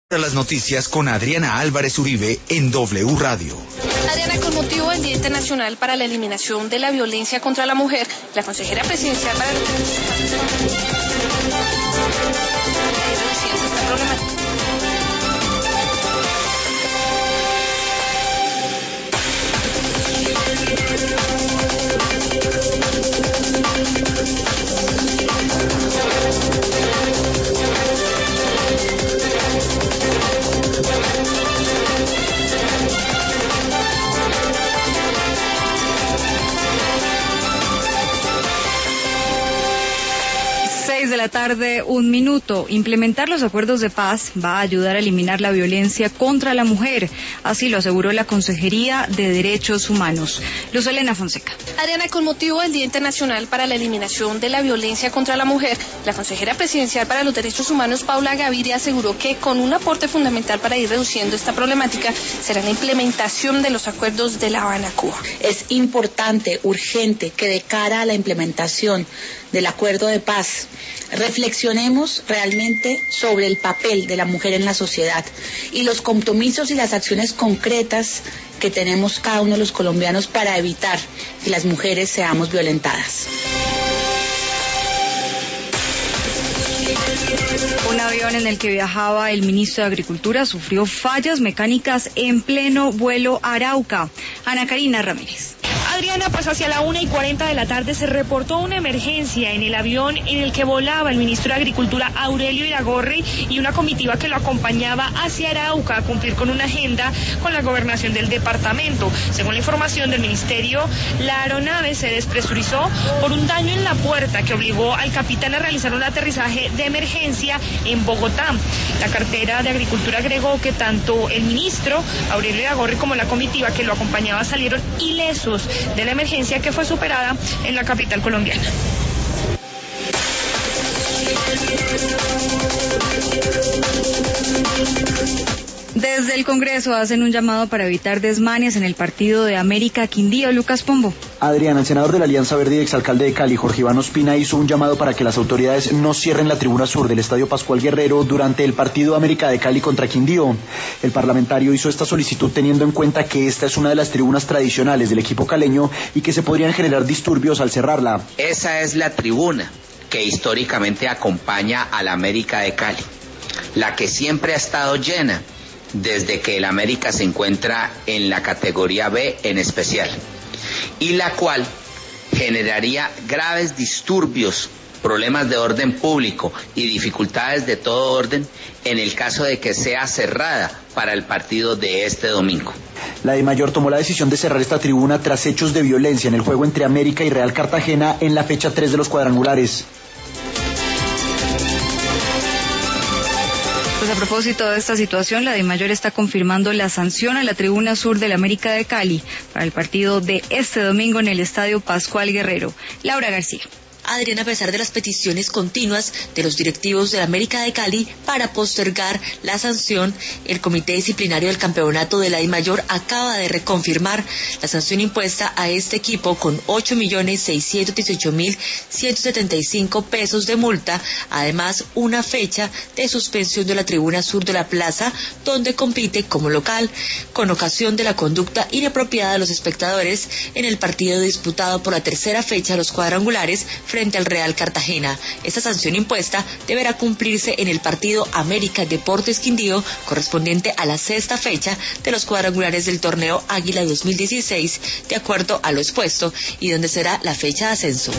Las noticias con Adriana Álvarez Uribe en W Radio. Adriana, con motivo del Día Internacional para la Eliminación de la Violencia contra la Mujer, la consejera presidencial para los derechos humanos esta problemática. 6 de la tarde, 1 minuto. Implementar los acuerdos de paz va a ayudar a eliminar la violencia contra la mujer. Así lo aseguró la Consejería de Derechos Humanos. Luz Elena Fonseca. Adriana, con motivo del Día Internacional para la Eliminación de la Violencia contra la Mujer, la consejera presidencial para los Derechos Humanos, Paula Gaviria, aseguró que con un aporte fundamental para ir reduciendo esta problemática será la implementación de los acuerdos de La Habana, Cuba. Es importante, urgente, que de cara a la implementación del acuerdo de paz reflexionemos realmente sobre el papel de la mujer en la sociedad y los compromisos y las acciones concretas que tenemos cada uno de los colombianos para evitar que las mujeres seamos violentadas. Un avión en el que viajaba el ministro de Agricultura sufrió fallas mecánicas en pleno vuelo a Arauca. Ana Karina Ramírez. Adriana, pues hacia la 1:40 de la tarde se reportó una emergencia en el avión en el que volaba el ministro de Agricultura Aurelio Iragorri y una comitiva que lo acompañaba hacia Arauca a cumplir con una agenda con la gobernación del departamento. Según la información del ministerio, la aeronave se despresurizó por un daño en la puerta que obligó al capitán a realizar un aterrizaje de emergencia en Bogotá. La cartera de Agricultura agregó que tanto el ministro Aurelio Iragorri como la comitiva que lo acompañaba salieron ilesos de la emergencia que fue superada en la capital colombiana. Desde el Congreso hacen un llamado para evitar desmanes en el partido de América Quindío. Lucas Pombo. Adriana, el senador de la Alianza Verde y exalcalde de Cali, Jorge Iván Ospina, hizo un llamado para que las autoridades no cierren la tribuna sur del Estadio Pascual Guerrero durante el partido América de Cali contra Quindío. El parlamentario hizo esta solicitud teniendo en cuenta que esta es una de las tribunas tradicionales del equipo caleño y que se podrían generar disturbios al cerrarla. Esa es la tribuna que históricamente acompaña a la América de Cali, la que siempre ha estado llena desde que el América se encuentra en la categoría B en especial, y la cual generaría graves disturbios, problemas de orden público y dificultades de todo orden en el caso de que sea cerrada para el partido de este domingo. La DIMAYOR tomó la decisión de cerrar esta tribuna tras hechos de violencia en el juego entre América y Real Cartagena en la fecha 3 de los cuadrangulares. Pues a propósito de esta situación, la DIMAYOR está confirmando la sanción a la tribuna sur de la América de Cali para el partido de este domingo en el Estadio Pascual Guerrero. Laura García. Adriana, a pesar de las peticiones continuas de los directivos de la América de Cali para postergar la sanción, el Comité Disciplinario del Campeonato de la DIMAYOR acaba de reconfirmar la sanción impuesta a este equipo con 8.618.175 pesos de multa, además una fecha de suspensión de la tribuna sur de la plaza donde compite como local, con ocasión de la conducta inapropiada de los espectadores en el partido disputado por la tercera fecha de los cuadrangulares frente al Real Cartagena. Esta sanción impuesta deberá cumplirse en el partido América Deportes Quindío, correspondiente a la sexta fecha de los cuadrangulares del torneo Águila 2016, de acuerdo a lo expuesto, y donde será la fecha de ascenso.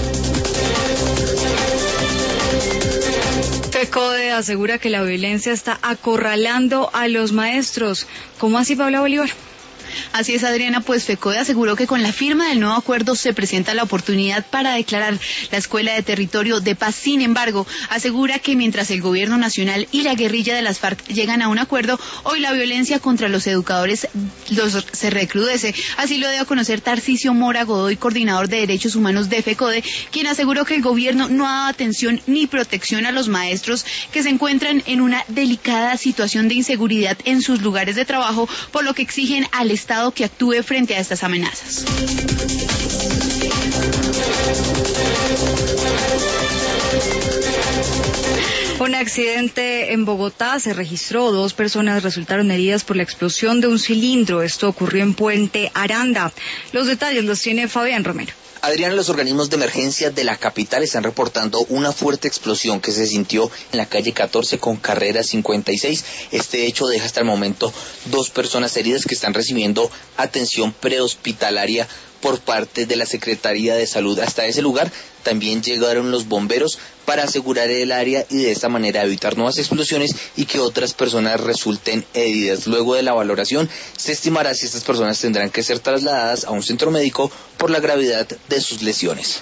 FECODE asegura que la violencia está acorralando a los maestros. ¿Cómo así, Paula Bolívar? Así es, Adriana, pues FECODE aseguró que con la firma del nuevo acuerdo se presenta la oportunidad para declarar la Escuela de Territorio de Paz. Sin embargo, asegura que mientras el gobierno nacional y la guerrilla de las FARC llegan a un acuerdo, hoy la violencia contra los educadores se recrudece. Así lo dio a conocer Tarcisio Mora Godoy, coordinador de Derechos Humanos de FECODE, quien aseguró que el gobierno no ha dado atención ni protección a los maestros que se encuentran en una delicada situación de inseguridad en sus lugares de trabajo, por lo que exigen al Estado que actúe frente a estas amenazas. Un accidente en Bogotá se registró. 2 personas resultaron heridas por la explosión de un cilindro. Esto ocurrió en Puente Aranda. Los detalles los tiene Fabián Romero. Adrián, los organismos de emergencia de la capital están reportando una fuerte explosión que se sintió en la calle 14 con carrera 56. Este hecho deja hasta el momento 2 personas heridas que están recibiendo atención prehospitalaria por parte de la Secretaría de Salud. Hasta ese lugar también llegaron los bomberos para asegurar el área y de esta manera evitar nuevas explosiones y que otras personas resulten heridas. Luego de la valoración se estimará si estas personas tendrán que ser trasladadas a un centro médico por la gravedad de sus lesiones.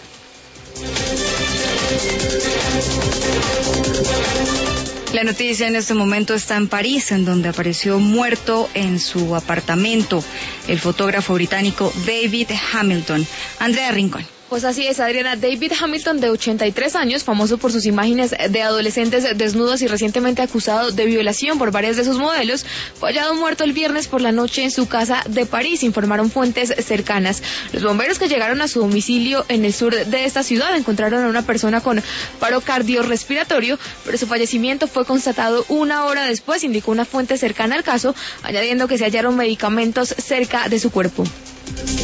La noticia en este momento está en París, en donde apareció muerto en su apartamento el fotógrafo británico David Hamilton. Andrea Rincón. Pues así es, Adriana. David Hamilton, de 83 años, famoso por sus imágenes de adolescentes desnudos y recientemente acusado de violación por varias de sus modelos, fue hallado muerto el viernes por la noche en su casa de París, informaron fuentes cercanas. Los bomberos que llegaron a su domicilio en el sur de esta ciudad encontraron a una persona con paro cardiorrespiratorio, pero su fallecimiento fue constatado 1 hora después, indicó una fuente cercana al caso, añadiendo que se hallaron medicamentos cerca de su cuerpo.